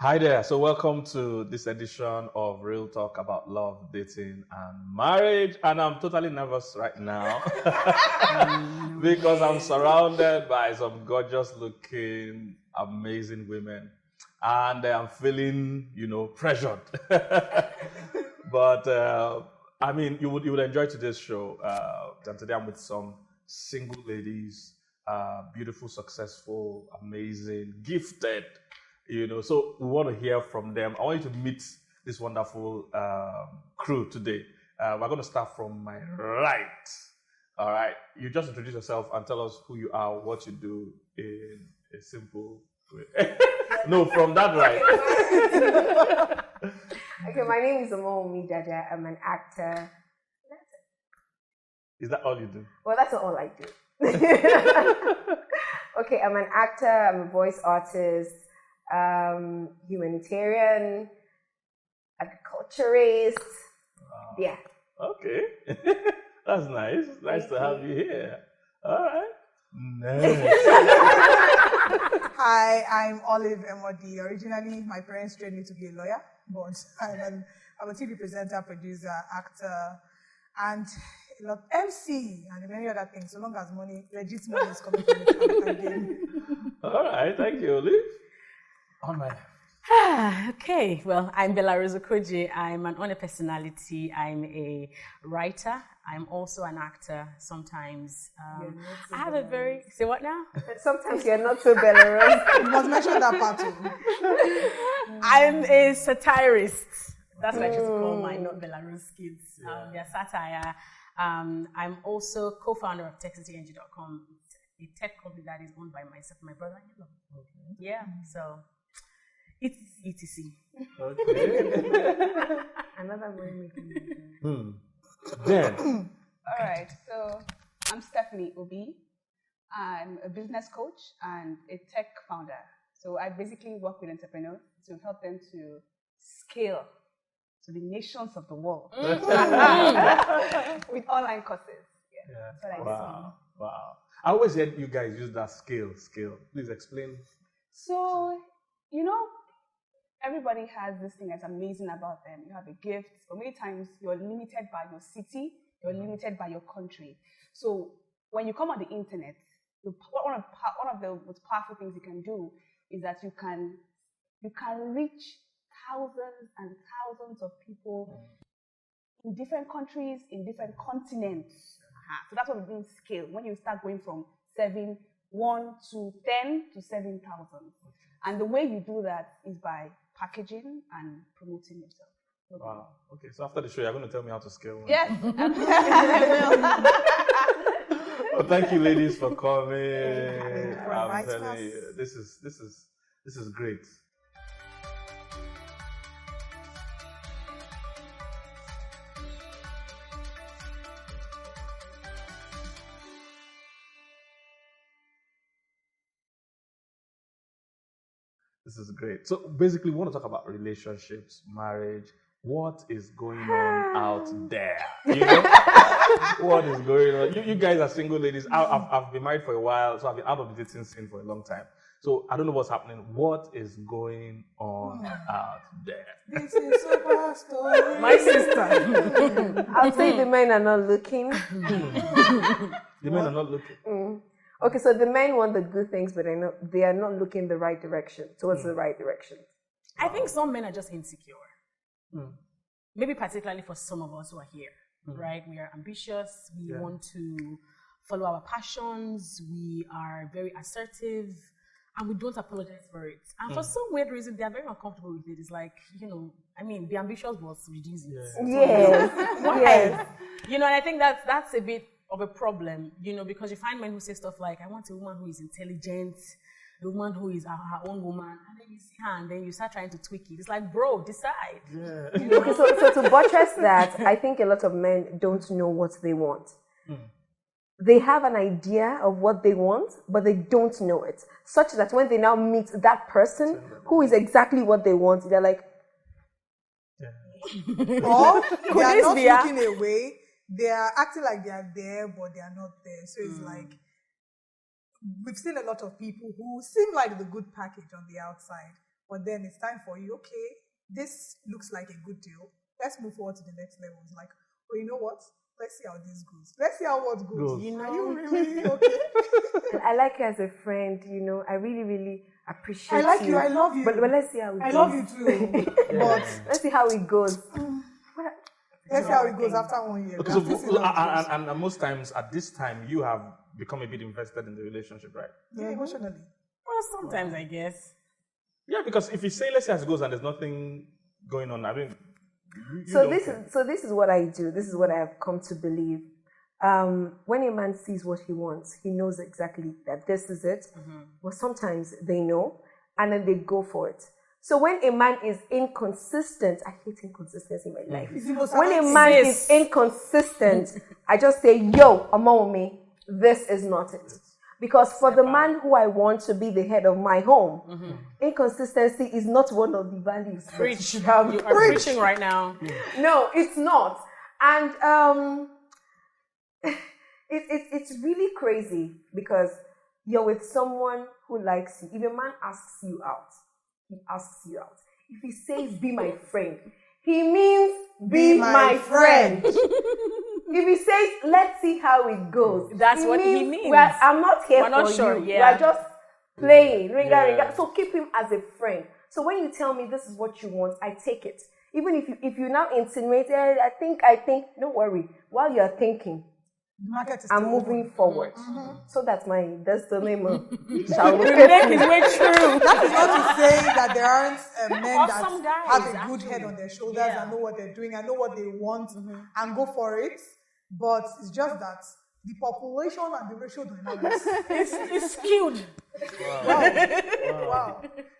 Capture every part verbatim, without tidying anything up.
Hi there. So welcome to this edition of Real Talk about love, dating, and marriage. And I'm totally nervous right now because I'm surrounded by some gorgeous looking, amazing women. And I'm feeling, you know, pressured. But uh, I mean, you would you would enjoy today's show. Uh, and today I'm with some single ladies, uh, beautiful, successful, amazing, gifted. You know, so we want to hear from them. I want you to meet this wonderful um, crew today. Uh, we're going to start from my right. All right, you just introduce yourself and tell us who you are, what you do in a simple way. No, from that right. Okay, my name is Omomi Dada. I'm an actor. Is that all you do? Well, that's not all I do. Okay, I'm an actor. I'm a voice artist. Um, humanitarian, agriculturist. Wow. Yeah. Okay. That's nice. Nice Thank to you. have you here. All right. Nice. Hi, I'm Olive Emodi. Originally, my parents trained me to be a lawyer, but I'm, an, I'm a T V presenter, producer, actor, and a lot M C and many other things. So long as money, legit money is coming from the again. All right. Thank you, Olive. On my Ah, okay. Well, I'm Bella Rozokoji. I'm an honor personality. I'm a writer. I'm also an actor. Sometimes um, so I have Belarus. a very say what now? Sometimes you're not so Belarus. You must mention that part too. I'm a satirist. That's what I just call my not Belarus kids. Yeah. Um, they're satire. Um, I'm also co-founder of Tech City N G dot com, a tech company that is owned by myself, and my brother. Okay. Yeah. So. It's E T C. Okay. Another way hmm. Then. All right. So I'm Stephanie Obi. I'm a business coach and a tech founder. So I basically work with entrepreneurs to help them to scale to the nations of the world with online courses. Yeah. yeah. Wow. Wow. I always heard you guys use that scale. Scale. Please explain. So you know. Everybody has this thing that's amazing about them. You have a gift, but many times you're limited by your city, you're limited by your country. So when you come on the internet, one of, one of the most powerful things you can do is that you can you can reach thousands and thousands of people in different countries, in different continents. Uh-huh. So that's what we mean scale. When you start going from serving one to ten to seven thousand, and the way you do that is by packaging and promoting yourself. Wow. Okay, so after the show, you're going to tell me how to scale one. Yes, I will. Well, thank you, ladies, for coming. I'm telling you, this is this is this is great. This is great. So basically, we want to talk about relationships, marriage. What is going on out there? You know? What is going on? You, you guys are single ladies. I, I've, I've been married for a while, so I've been out of the dating scene for a long time. So I don't know what's happening. What is going on out there? This is super story. My sister. I'll say the men are not looking. The men are not looking. Mm. Okay, so the men want the good things, but they not, they are not looking the right direction, towards mm. the right direction. I think some men are just insecure. Mm. Maybe particularly for some of us who are here, mm. right? We are ambitious. We yeah. want to follow our passions. We are very assertive, and we don't apologize for it. And mm. for some weird reason, they are very uncomfortable with it. It's like, you know, I mean, be ambitious, but reduce it. Yes. Yes. yes. You know, and I think that's, that's a bit of a problem, you know, because you find men who say stuff like, I want a woman who is intelligent, a woman who is her own woman, and then you see her and then you start trying to tweak it. It's like, bro, decide. Yeah. You know? Okay, so, so to buttress that, I think a lot of men don't know what they want. Mm. They have an idea of what they want, but they don't know it. Such that when they now meet that person who is exactly what they want, they're like, yeah. Or they are not looking away. They are acting like they are there, but they are not there. So it's mm. like, we've seen a lot of people who seem like the good package on the outside, but then it's time for you, okay, this looks like a good deal. Let's move forward to the next level. It's like, oh, you know what? Let's see how this goes. Let's see how what goes. Goes. You know, are you really okay? And I like you as a friend, you know. I really, really appreciate I you. like you. I love you. But, but let's see how it I goes. love you too. But Let's see how it goes. let's see how it goes after one year. Okay, so, That's and, how it goes. and, and most times at this time, you have become a bit invested in the relationship, right? Yeah, emotionally. Well, sometimes I guess. Yeah, because if you say let's see how it goes and there's nothing going on, I mean, you, you So don't this care. is so this is what I do. This is what I have come to believe. Um, when a man sees what he wants, he knows exactly that this is it. Mm-hmm. Well, sometimes they know, and then they go for it. So when a man is inconsistent, I hate inconsistency in my life. It's the most When a annoying man thing. is inconsistent, I just say, yo, I'm on me. This is not it. Because for the man who I want to be the head of my home, inconsistency is not one of the values. that you Preach. should have. You are preaching right now. No, it's not. And um, it, it, it's really crazy because you're with someone who likes you. If a man asks you out, he asks you out. If he says, be my friend, he means be, Be my, my friend. friend. If he says, let's see how it goes, That's what he means. Well, I'm not here We're not for sure, you. yeah. We're just playing. Ringa, Yeah. ringa. So keep him as a friend. So when you tell me this is what you want, I take it. Even if you if you now insinuate, eh, I think, I think, don't worry. While you're thinking, The market is I'm still moving open. forward. So that's my destiny. Shall we Make his way through. That is not to say that there aren't uh, men Or that some guys, have a good actually. head on their shoulders Yeah. and know what they're doing and know what they want and go for it. But it's just that the population and the ratio dynamics. It's, it's skewed. Wow.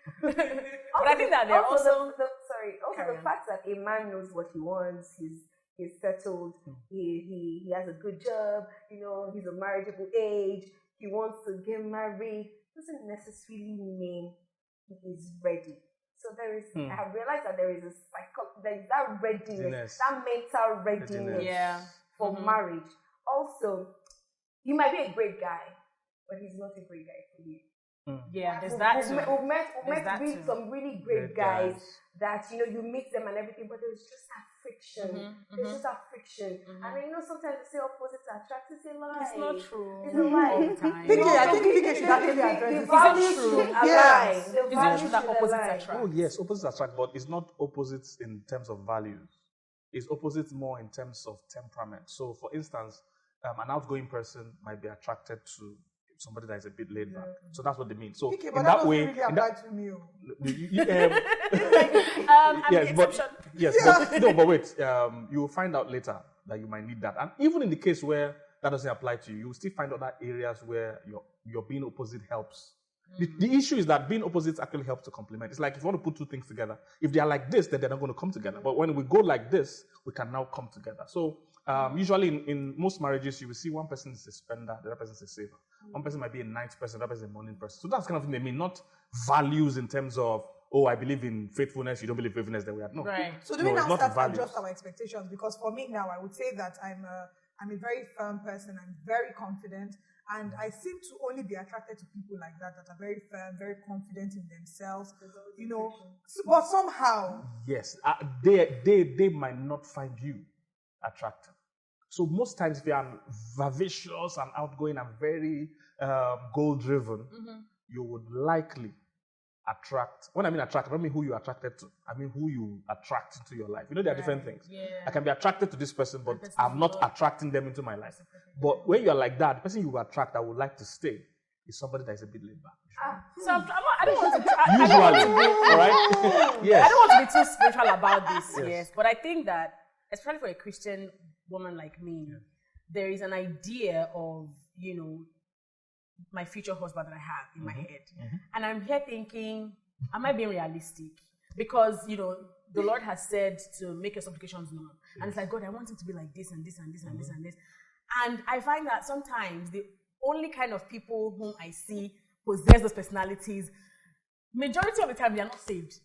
But I think that they're also, also. the, the, sorry, also Carry the on. fact that a man knows what he wants, he's he's settled, he, he he has a good job, you know, he's a marriageable age, he wants to get married, doesn't necessarily mean he is ready. So there is, I have realized that there is a cycle, there is that readiness, Readiness. that mental readiness Readiness. Yeah. for Mhm. marriage. Also, you might be a great guy, but he's not a great guy for you. Yeah, there's We've- that we've too. met, we've met, we've There's met that with too. some really great Great guys, guys. that, you know, you meet them and everything, but there's just that friction. Mhm, There's mhm. just that friction. And then, you know, sometimes they say opposites attract. It's a lie. It's not true. It's a lie. All the time. P K, I No, think the- P K should actually the- address the this. values Is it true? should align. Yes. The Is it values true that should opposites align. attract? Oh yes, opposites attract, but it's not opposites in terms of values. It's opposites more in terms of temperament. So, for instance, um, an outgoing person might be attracted to somebody that is a bit laid back. So that's what they mean. So P K, in but that that doesn't way, really in apply that, to me. oh. you- you- um, Um, I'm yes, the but exception. yes, but no, but wait. Um, you will find out later that you might need that, and even in the case where that doesn't apply to you, you will still find other areas where your your being opposite helps. The, the issue is that being opposites actually helps to complement. It's like if you want to put two things together, if they are like this, then they're not going to come together. But when we go like this, we can now come together. So um, usually in, in most marriages, you will see one person is a spender, the other person is a saver. One person might be a night person, the other person is a morning person. So that's kind of thing they mean, not values in terms of, oh, I believe in faithfulness, you don't believe in faithfulness, then we are no. Right. So do No, we now it's not start to values. adjust our expectations? Because for me now, I would say that I'm a, I'm a very firm person. I'm very confident. And I seem to only be attracted to people like that, that are very firm, very confident in themselves. You know, so, but somehow, Yes, uh, they, they, they might not find you attractive. So most times if you are vivacious and outgoing and very um, goal-driven, you would likely attract. When I mean attract, I don't mean who you're attracted to. I mean who you attract into your life. You know, there are different things. Yeah. I can be attracted to this person, but person I'm is not not- attracting them into my life. But when you're like that, the person you attract that would like to stay is somebody that is a bit laid back. So I'm, I'm not, I don't want to. I, I don't Usually, want to be. all right? Yes. I don't want to be too spiritual about this, yes. But I think that, especially for a Christian woman like me, there is an idea of, you know, my future husband that I have in my head. And I'm here thinking, am I being realistic? Because, you know, the Lord has said to make your supplications known. And it's like, God, I want it to be like this and this and this and this and this. And I find that sometimes the only kind of people whom I see possess those personalities, majority of the time they are not saved.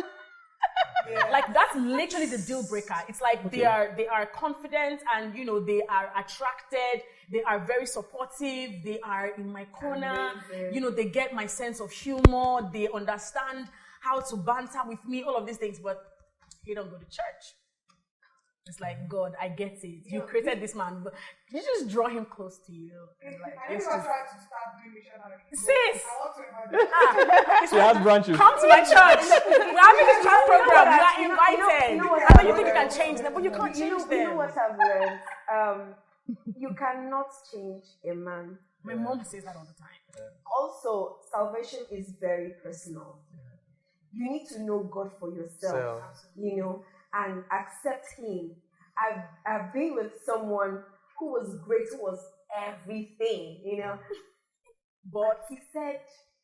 Like that's literally the deal breaker. It's like they are they are confident and you know they are attracted, they are very supportive, they are in my corner, you know, they get my sense of humor, they understand how to banter with me, all of these things, but he don't go to church. It's like, God, I get it. You created this man, but you just draw him close to you. And like, I it's never just, tried to start doing missionary. sis, I want to imagine. She has branches. come to my church. We're having this church program. You are You know- you know- invited. you know what I know you I've think you can learned? change them, but you can't You know, change you know them. what I've learned? Um, you cannot change a man. My mom says that all the time. Also, salvation is very personal. You need to know God for yourself, Self. you know, and accept Him. I've, I've been with someone who was great, who was everything, you know, but he said,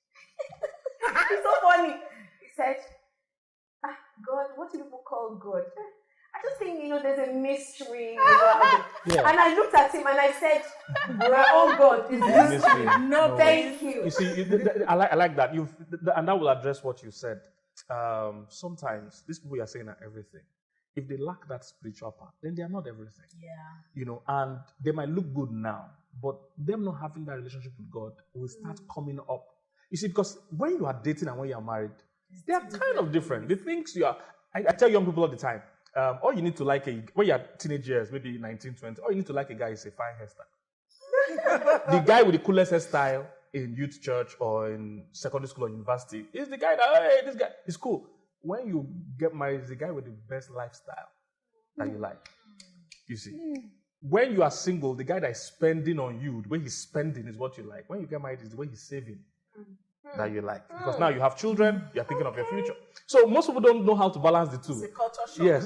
it's so funny. He said, ah, God, what do people call God? I just think, you know, there's a mystery. about it." Yeah. And I looked at him and I said, "Bruh, oh God, is this Mystery. no, No. thank you." You see, you, th- th- I like I like that. You and that will address what you said. Um, sometimes these people you are saying are everything. If they lack that spiritual part, then they are not everything. Yeah. You know, and they might look good now, but them not having that relationship with God will start coming up. You see, because when you are dating and when you are married, they are kind of different. The things you are, I, I tell young people all the time, um, all you need to like a, when you are teenage years, maybe nineteen, twenty, all you need to like a guy is a fine hairstyle. The guy with the coolest hairstyle in youth church or in secondary school or university is the guy that, hey, this guy is cool. When you get married, it's the guy with the best lifestyle that you like. You see. When you are single, the guy that is spending on you, the way he's spending is what you like. When you get married, it's the way he's saving that you like. Because now you have children, you're thinking of your future. So most people don't know how to balance the two. It's a culture shock. Yes.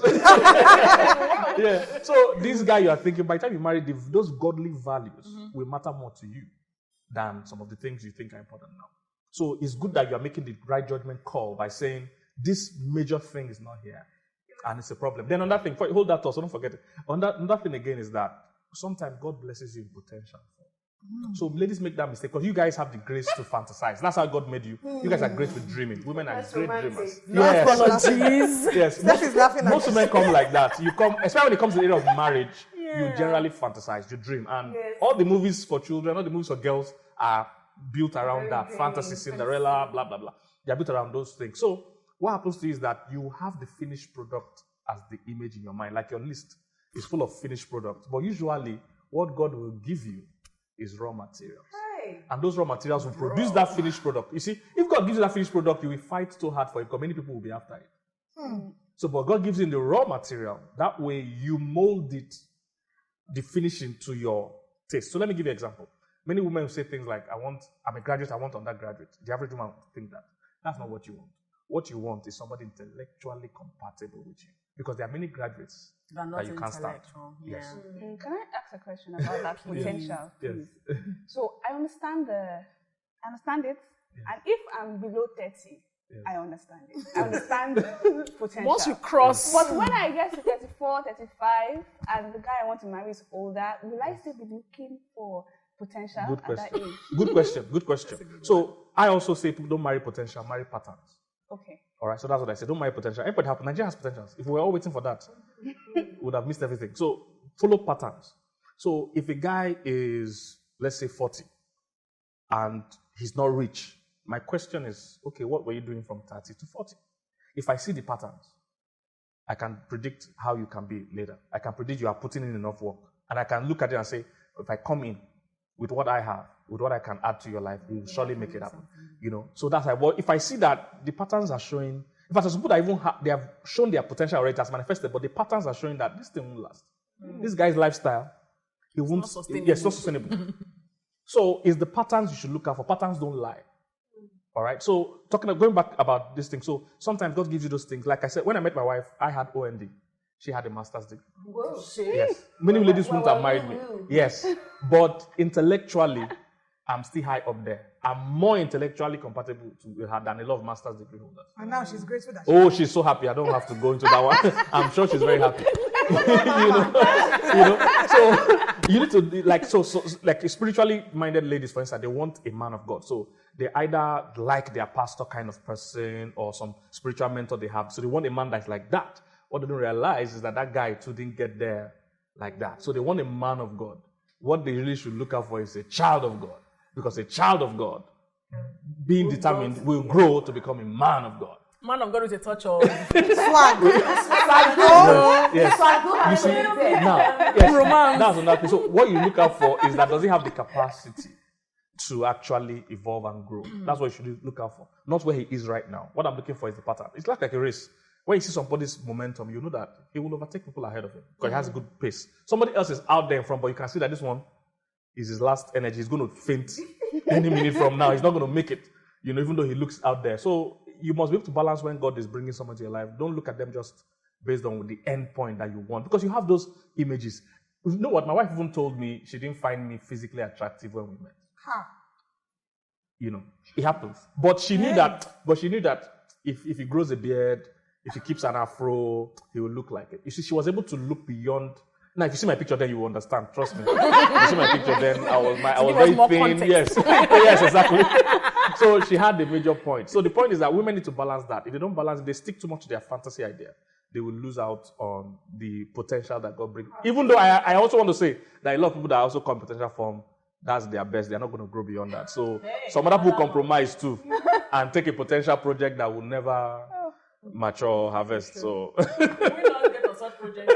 Yeah. So this guy you are thinking, by the time you marry, the, those godly values will matter more to you than some of the things you think are important now. So it's good that you are making the right judgment call by saying, this major thing is not here, and it's a problem. Then another thing, hold that thought, so don't forget it. Another, another thing again is that sometimes God blesses you in potential. Mm. So ladies make that mistake because you guys have the grace to fantasize. That's how God made you. Mm. You guys are great with dreaming. Women are That's great romantic. dreamers. No Yes. apologies. Yes. Steph Most, is laughing at most you. women come like that. You come, especially when it comes to the area of marriage, you generally fantasize, you dream. And Yes. all the movies for children, all the movies for girls are built around Very, that. very Fantasy, Cinderella, blah, blah, blah. They're built around those things. So what happens to you is that you have the finished product as the image in your mind. Like your list is full of finished products. But usually, what God will give you is raw materials. Hey. And those raw materials will produce that finished product. You see, if God gives you that finished product, you will fight so hard for it because many people will be after it. Hmm. So, but God gives you the raw material. That way, you mold it, the finishing to your taste. So let me give you an example. Many women will say things like, I want, I'm a graduate, I want undergraduate. The average woman will think that. That's not what you want. What you want is somebody intellectually compatible with you. Because there are many graduates But not that you can't stand. intellectual. Yes. Yeah. Mm, Can I ask a question about that potential, Yes. please? So I understand the, I understand it, and if I'm below thirty, Yes. I understand it. I understand potential. Once you cross, But when I get to thirty-four, thirty-five, and the guy I want to marry is older, will I still be looking for potential Good at that question. age? Good question. Good question. So I also say people don't marry potential, marry patterns. Okay. All right, so that's what I said. Don't marry potential. Everybody has Nigeria has potentials. If we were all waiting for that, we would have missed everything. So follow patterns. So if a guy is, let's say, forty, and he's not rich, my question is, okay, what were you doing from thirty to forty? If I see the patterns, I can predict how you can be later. I can predict you are putting in enough work, and I can look at it and say, if I come in with what I have, with what I can add to your life, we will surely make it happen. You know, so that's like, well, if I see that the patterns are showing, in fact, some people that even have, they have shown their potential already, has manifested, but the patterns are showing that this thing won't last. Mm. This guy's lifestyle, he won't. not sustainable. Yes, not sustainable. So it's the patterns you should look out for. Patterns don't lie. All right. So talking, going back about this thing. So sometimes God gives you those things. Like I said, when I met my wife, I had O N D. She had a master's degree. Whoa. Yes. Many ladies wouldn't have married me. Yes. But intellectually, I'm still high up there. I'm more intellectually compatible to her than a lot of master's degree holders. And now she's grateful that she Oh, she's so happy. I don't have to go into that one. I'm sure she's very happy. you know, you know. So you need to like so so like spiritually minded ladies, for instance, they want a man of God. So they either like their pastor kind of person or some spiritual mentor they have. So they want a man that's like that. What they don't realize is that that guy too didn't get there like that. So they want a man of God. What they really should look out for is a child of God. Because a child of God, being determined, will grow to become a man of God. Man of God with a touch of Swag. Yes. You see, now, yes, Romance. that's another thing. So what you look out for is that does he have the capacity to actually evolve and grow? That's what you should look out for. Not where he is right now. What I'm looking for is the pattern. It's like, like a race. When you see somebody's momentum, you know that he will overtake people ahead of him because he has a good pace. Somebody else is out there in front, but you can see that this one is his last energy. He's going to faint any minute from now. He's not going to make it, you know, even though he looks out there. So you must be able to balance when God is bringing someone to your life. Don't look at them just based on the end point that you want, because you have those images. You know what? My wife even told me she didn't find me physically attractive when we met. Huh. You know, it happens. But she knew that. But she knew that if if he grows a beard, if he keeps an afro, he will look like it. You see, she was able to look beyond. Now, if you see my picture, then you will understand. Trust me. If you see my picture, then I was my I was very thin. Yes, yes, exactly. So she had the major point. So the point is that women need to balance that. If they don't balance it, they stick too much to their fantasy idea, they will lose out on the potential that God brings. Even though I, I also want to say that a lot of people that also come potential form, that's their best. They're not going to grow beyond that. So some other people compromise too and take a potential project that will never mature or harvest. So we don't get to such projects.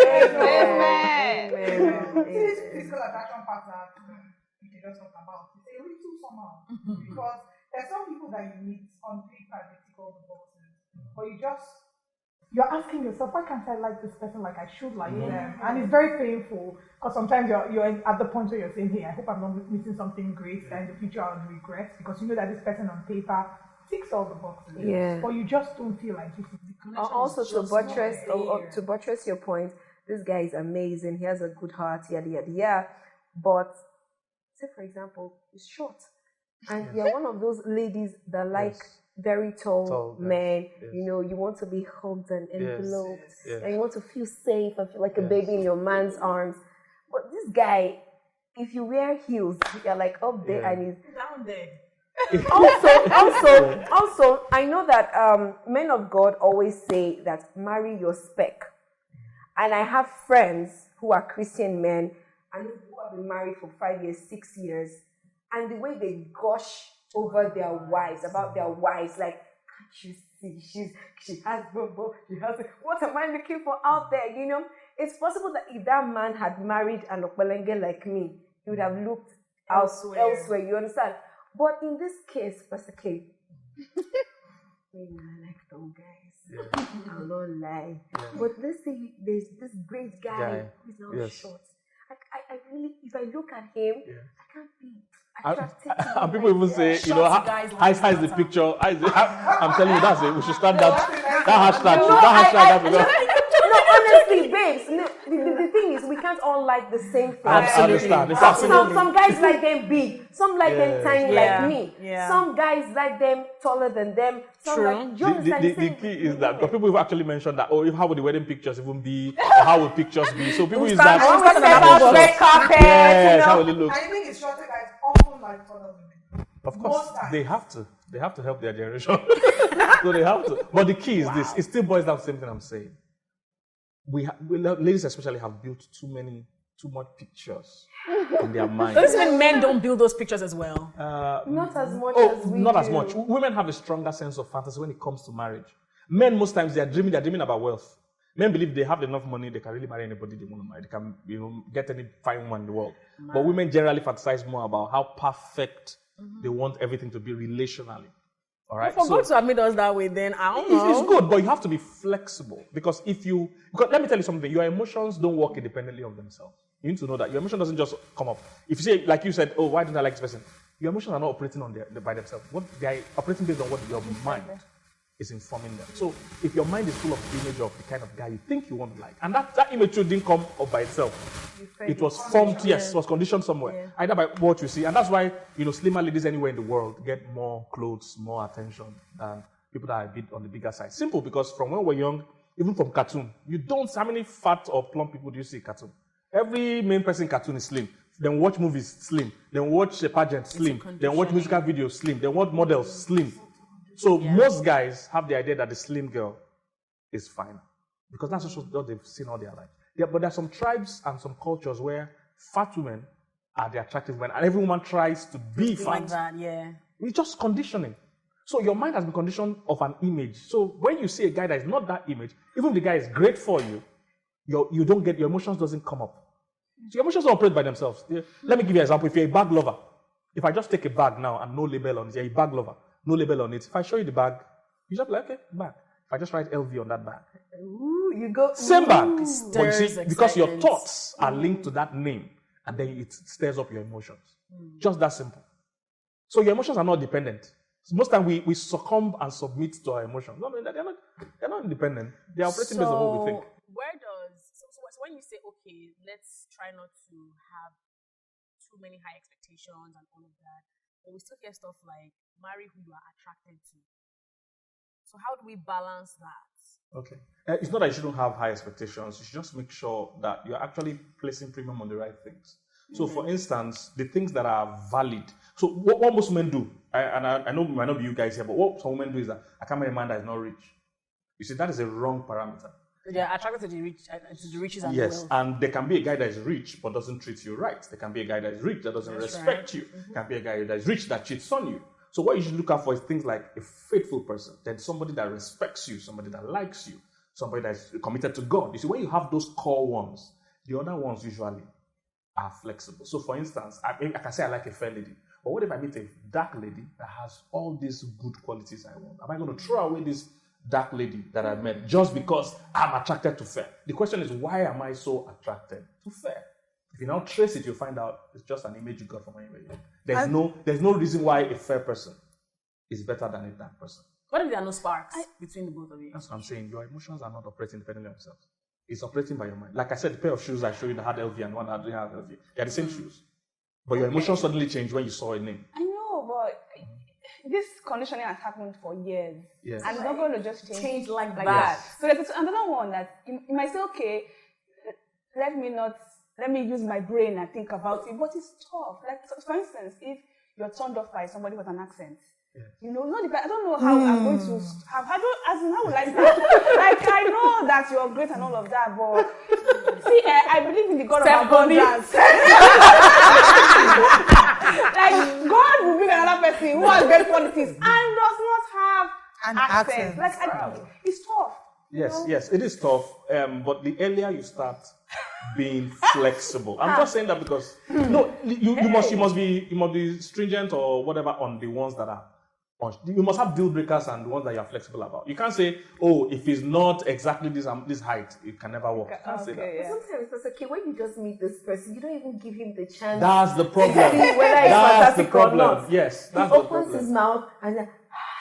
Amen. This physical attraction pattern we can just talk about. It's a little somehow because there's some people that you meet on paper they tick all the boxes, but you just you're asking yourself, why can't I like this person like I should like mm-hmm. them? And it's very painful because sometimes you're you're at the point where you're saying, hey, I hope I'm not missing something great that in the future I'll regret, because you know that this person on paper ticks all the boxes. Yeah. But you just don't feel like it. Uh, also to buttress uh, uh, to buttress your point, this guy is amazing. He has a good heart, yada yada yada. But say for example, he's short, and yes. you're one of those ladies that like yes. very tall, tall men. Yes. You know, you want to be hugged and enveloped, yes. Yes. and you want to feel safe and feel like yes. a baby in your man's arms. But this guy, if you wear heels, you're like up there yeah. and he's down there. also, also, also, I know that um, men of God always say that marry your spec, and I have friends who are Christian men and who have been married for five years, six years, and the way they gush over their wives, about their wives, like, can't you see, she's she has bobo, she has. What am I looking for out there? You know, it's possible that if that man had married an Okpelenge like me, he would have looked elsewhere. elsewhere. You understand? But in this case, Pastor K, I like those guys. Yeah. I'll not lie. Yeah. But let's say there's this great guy, guy. who's not yes. short. I, I, I really, if I look at him, yeah. I can't be attracted I, to him. And people even say, you know, how is the picture? How is it, I'm telling you, that's it. We should start that, that hashtag. No, that hashtag. I, I, no, honestly, babes, no, the, the, the thing is, we can't all like the same thing. Absolutely. Some, some, some guys like them big, some like yes. them tiny yeah. like me. Yeah. Some guys like them taller than them. Some True. like, do you the, the, the, the key is that because people have actually mentioned that, oh, if how would the wedding pictures even be, or how would pictures be? So people use that. I want to about red carpet. Yes, you know? how will it look? I think it's shorter guys often like taller women. Of course, they have to. They have to help their generation. So they have to. But the key is wow. this. It still boils down to the same thing I'm saying. We, ha- we ladies especially have built too many, too much pictures in their mind. Does this mean men don't build those pictures as well? Uh, not as much oh, as we Not do. as much. Women have a stronger sense of fantasy when it comes to marriage. Men, most times, they are dreaming, they're dreaming about wealth. Men believe they have enough money, they can really marry anybody they want to marry. They can, you know, get any fine woman in the world. Man. But women generally fantasize more about how perfect mm-hmm. they want everything to be relationally. All right. Well, for so, God to have made us that way, then I don't know. It's good, but you have to be flexible because if you, because let me tell you something, your emotions don't work independently of themselves. You need to know that your emotion doesn't just come up. If you say, like you said, oh, why don't I like this person? Your emotions are not operating on their, by themselves. What they are operating based on what your mind is informing them. So if your mind is full of the image of the kind of guy you think you want to like, and that, that image didn't come up by itself. It was formed, yes, it was conditioned somewhere, yeah. either by what you see. And that's why, you know, slimmer ladies anywhere in the world get more clothes, more attention than people that are a bit on the bigger side. Simple, because from when we're young, even from cartoon, you don't, how many fat or plump people do you see in cartoon? Every main person in cartoon is slim. Then watch movies, slim. Then watch a pageant, slim. Then watch musical videos, slim. Then watch models, slim. So yeah. most guys have the idea that the slim girl is fine because that's just what they've seen all their life. Yeah, but there are some tribes and some cultures where fat women are the attractive women, and every woman tries to be fat. Like that, yeah. It's just conditioning. So your mind has been conditioned of an image. So when you see a guy that is not that image, even if the guy is great for you, your, you don't get, your emotions doesn't come up. So your emotions don't operate by themselves. Yeah. Let me give you an example. If you're a bag lover, if I just take a bag now and no label on it, you're a bag lover, no label on it. If I show you the bag, you just be like, okay, bag. If I just write L V on that bag. Ooh, you go. Same bag. Ooh. But you see, because your thoughts are linked to that name, and then it stirs up your emotions. Mm. Just that simple. So your emotions are not dependent. So most time we, we succumb and submit to our emotions. I mean, they're not, they're not independent. They're operating so, based on what we think. Where does, so, so when you say, okay, let's try not to have too many high expectations and all of that, but we still hear stuff like, marry who you are attracted to. So how do we balance that? Okay. Uh, it's not that you shouldn't have high expectations. You should just make sure that you're actually placing premium on the right things. So, mm-hmm. for instance, the things that are valid. So, what, what most women do, I, and I, I know it might not be you guys here, but what some women do is that I can't marry a man that is not rich. You see, that is a wrong parameter. They are attracted to the rich, uh, to the riches and yes, the wealth. And there can be a guy that is rich but doesn't treat you right. There can be a guy that is rich that doesn't That's respect right. you. Mm-hmm. There can be a guy that is rich that cheats on you. So, what you should look out for is things like a faithful person, then somebody that respects you, somebody that likes you, somebody that is committed to God. You see, when you have those core ones, the other ones usually are flexible. So, for instance, I, I can say I like a fair lady. But what if I meet a dark lady that has all these good qualities I want? Am I going to throw away this dark lady that I met just because I'm attracted to fair? The question is, why am I so attracted to fair? If you now trace it, you'll find out it's just an image you got from anywhere. There's I, no, there's no reason why a fair person is better than a dark person. What if there are no sparks I, between the both of you? That's what I'm saying. Your emotions are not operating independently of themselves. It's operating by your mind. Like I said, the pair of shoes I showed you that had L V and one that didn't have L V. They're the same mm. shoes. But your emotions suddenly changed when you saw a name. I know, but this conditioning has happened for years. Yes. And it's not going to just change, change like, like that. Yes. So there's another one that you, you might say, okay, let me not, let me use my brain and think about it. But it's tough. Like, for instance, if you're turned off by somebody with an accent, yes. you know, not the, I don't know how mm. I'm going to have, I don't, as in how would I say, like, I know that you're great and all of that, but see, uh, I believe in the God Step of abundance. Like, God will bring another person who has great qualities and does not have an accent. accent. Like, I, it's tough. Yes, know? yes, it is tough. Um, but the earlier you start being flexible, I'm just saying that because no, you, you must you must be you must be stringent or whatever on the ones that are. You must have deal breakers and the ones that you are flexible about. You can't say, oh, if it's not exactly this um, this height, it can never work. You can't okay, say that. Yeah. Sometimes it's okay when you just meet this person, you don't even give him the chance. That's the problem. To see whether it's that's fantastic the problem. Or not. Yes, that's he the problem. He opens his mouth and then,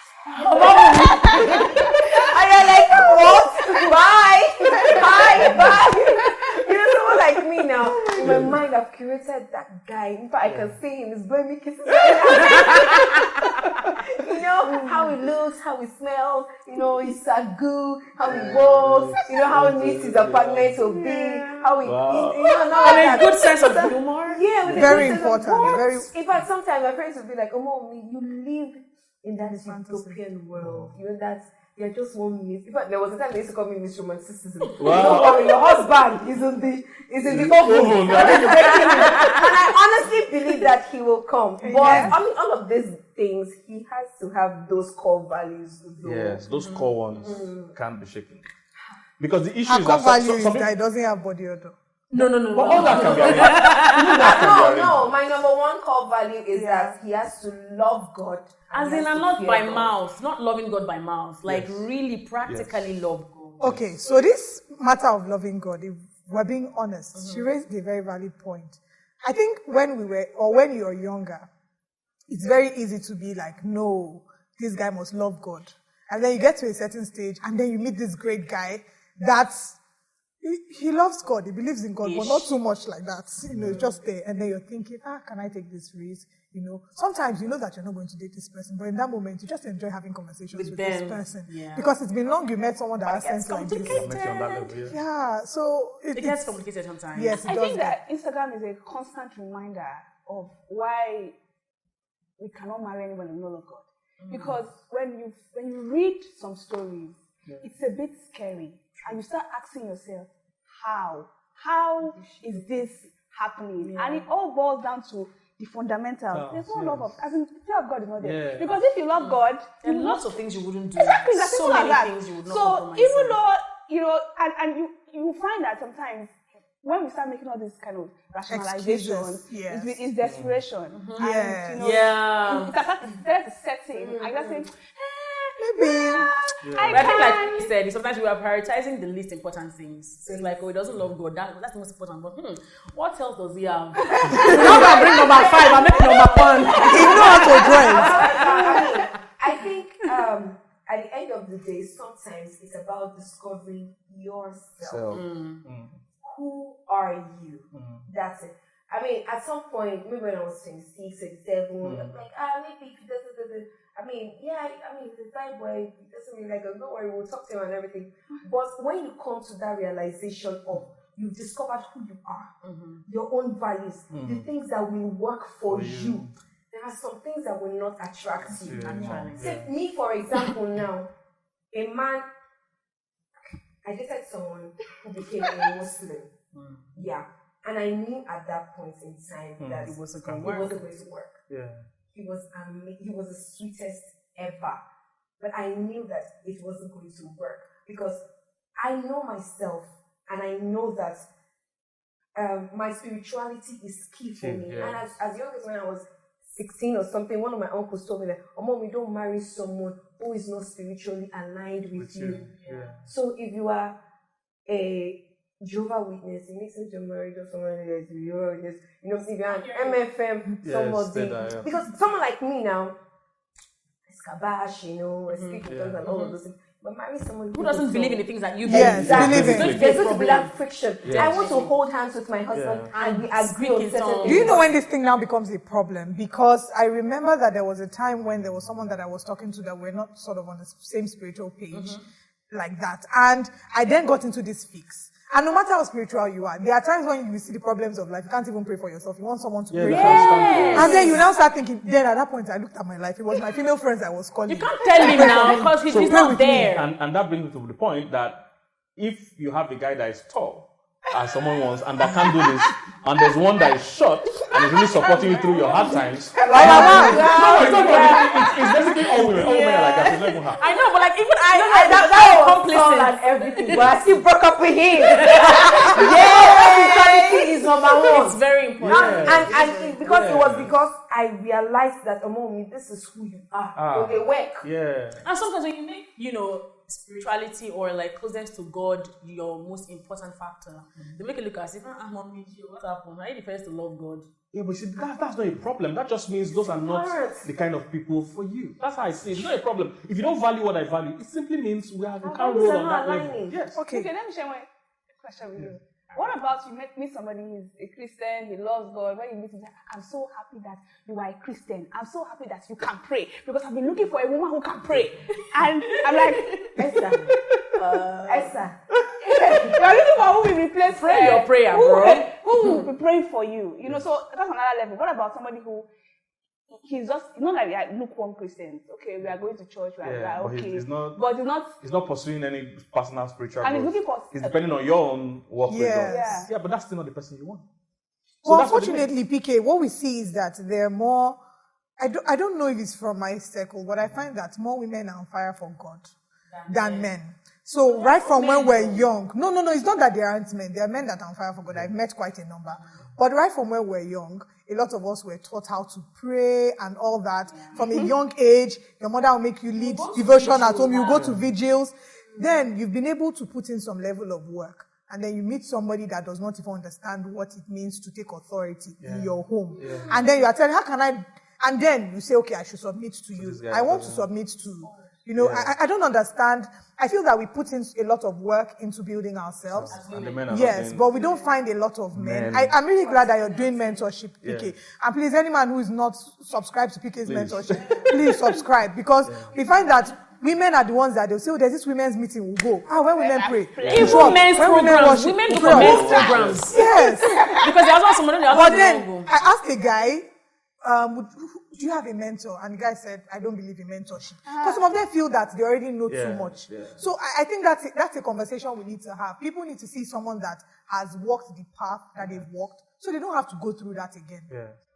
and you're like, what? Bye, bye, bye. You know, someone like me now. In my mind, I've curated that guy. In fact, I can see him. He's blowing me kisses right now. You know, how he looks, how he smells, you know, his goo, how he walks, you know, how neat his apartment will be, how he, wow. you, you know, now and a good sense of humor. Yeah, with very a good important. Sense of very. In fact, sometimes my friends will be like, "Oh, mommy, you live in that utopian world. You know, that's you're just one miss." In fact, there was a time they used to call me Miss Romanticism. Wow. Don't worry, your husband is in the is in the oven. And I honestly believe that he will come. But yeah. I mean, all of these things, he has to have those core values. Though. Yes, those mm. core ones mm. can't be shaken. Because the issue Our is core that value some, is some that it doesn't have body odor. No, no, no. But no. all that can be arranged. No, no. My number one core value is yeah. that he has to love God. As in, and not by God. mouth, not loving God by mouth, like yes. really practically yes. love God. Okay, so this matter of loving God, if we're being honest, mm-hmm. she raised a very valid point. I think when we were, or when you're younger, it's very easy to be like, no, this guy must love God. And then you get to a certain stage, and then you meet this great guy that's, he, he loves God, he believes in God, Ish. but not too much like that. You know, it's just there. And then you're thinking, ah, can I take this risk? You know, sometimes you know that you're not going to date this person, but in that moment, you just enjoy having conversations with, with this person. Yeah. Because it's been long you met someone that has sense like this. Yeah. yeah, so... It, it gets complicated sometimes. Yes, it I does think that Instagram is a constant reminder of why we cannot marry anyone in the love of God. Mm. Because when you when you read some stories, yeah. it's a bit scary. And you start asking yourself, how? How is this happening? Yeah. And it all boils down to the fundamentals. Oh, There's no yes. love of, as in, fear of God is not there. Yeah. Because if you love God, There are you lots of things you wouldn't do. Exactly, that's so simple many as that. things you would not So compromise even on. though, you know, and, and you, you find that sometimes when we start making all this kind of rationalizations, Excuses, yes. it's, it's desperation. And, Yes. you know, Yeah. It, it, it started to set in. I just say, Maybe. I But I think, like can. you said, sometimes we are prioritizing the least important things. So it's like, oh, he doesn't love God. That, that's the most important. But hmm, what else does he have? Now I bring number five, I make number one. You know how to dress. I think um, at the end of the day, sometimes it's about discovering yourself. So, Who are you? That's it. I mean, at some point, maybe when I was twenty-six, twenty-seven, I'm like, ah, maybe if he doesn't, doesn't. I mean, yeah, I mean, he's a fine boy. He doesn't mean like, don't worry, we'll talk to him and everything. But when you come to that realization of you've discovered who you are, your own values, the things that will work for, For you. you. There are some things that will not attract you. Yeah. Say, me, for example, now, a man, I dated someone who became a Muslim. Yeah. And I knew at that point in time that It wasn't it going to wasn't work. going to work. yeah. He was ama- he was the sweetest ever. But I knew that it wasn't going to work because I know myself and I know that um, my spirituality is key for Key, me. yeah. And as, as young as when I was sixteen or something, one of my uncles told me that, oh, mom, you don't marry someone who is not spiritually aligned with, With you. you. Yeah. So if you are a Jehovah Witness, it makes sense to marry just someone who is Jehovah Witness. You know, if you're an M F M, Yes, somebody. that, yeah. Because someone like me now, it's kabash, you know, I speak in Yeah. tongues and all of those things. But marry someone Who doesn't believe in the things that you Yes, believe? believe in. There's there's going to be that friction. Yeah. I want to hold hands with my husband Yeah. and we And agree speak on in certain tongues. things. Do you know when this thing now becomes a problem? Because I remember that there was a time when there was someone that I was talking to that we're not sort of on the same spiritual page like that. And I then got into this fix. And no matter how spiritual you are, there are times when you see the problems of life. You can't even pray for yourself. You want someone to Yeah, pray the for you. constant- And then you now start thinking, then at that point I looked at my life. It was my female friends I was calling. You can't tell him now because he's, So he's pray not with me. there. And, and that brings me to the point that if you have a guy that is tall, as someone wants, and that can't do this, and there's one that is short and is really supporting you through your hard times. No, it's not. It's, it's basically all women. All women are like that. It's not even her. I know, but like even I, No, I, no, that, that that was tall complicit. and everything, but I still broke up with him. Yeah, spirituality is number one. It's very important. Yeah. And, and it, because it Yeah. was because I realized that, oh, mommy, this is who you are. Ah. So they work. Yeah. And sometimes when you make, you know, spirituality or like closeness to God your most important factor, they make it look as if, ah, mommy, what happened? Are you the first to love God? Yeah, but see, that, that's not a problem. That just means those are not Yes. the kind of people for you. That's how I see it. It's not a problem. If you don't value what I value, it simply means we, are, we Our can't values roll are on not that level. aligning. Yes. Okay. Okay, let me share one question with you. What about you meet, meet somebody who's a Christian, he loves God, when you meet him, he's like, I'm so happy that you are a Christian. I'm so happy that you can pray because I've been looking for a woman who can pray. And I'm like, Esther. Uh, Esther. you're looking for who will replace Pray uh, your prayer, who, bro. will- Who will be praying for you? You know, so that's another level. What about somebody who he's just it's not like we are lukewarm Christians. Okay, we are going to church, we are, we Yeah, are but he's- okay. he's not- but he's not He's not pursuing any personal spiritual and he's growth. looking for It's depending on your own work with Yes. God. Yeah. Yeah, but that's still not the person you want. So Well, that's what it unfortunately, P K, what we see is that there are more. I don't, I don't know if it's from my circle, but I find that more women are on fire for God than men. So right from when we're young, no, no, no, it's not that there aren't men. There are men that are on fire for God. I've met quite a number. But right from when we're young, a lot of us were taught how to pray and all that. From a young age, your mother will make you lead devotion at home. You go to vigils. Then you've been able to put in some level of work. And then you meet somebody that does not even understand what it means to take authority in your home. And then you are telling, how can I? And then you say, okay, I should submit to you. this guy I want to doesn't- submit to, you know, I, I don't understand. I feel that we put in a lot of work into building ourselves. And the men are Yes, not doing- but we don't find a lot of men. Men. I, I'm really glad that you're doing mentorship, P K. Yeah. And please, any man who is not subscribed to P K's mentorship, please subscribe. Because we find that women are the ones that they'll say, oh, there's this women's meeting, we'll go. Ah, when women pray. Even Sure. men's When women programs, worship, women go sure. for men's programs. Yes. Because there's also someone else But who then don't go. I asked a guy, um, would- do you have a mentor? And the guy said, I don't believe in mentorship. Because some of them feel that they already know Yeah, too much. yeah. So I, I think that's a, that's a conversation we need to have. People need to see someone that has walked the path that they've walked, so they don't have to go through that again. Yeah.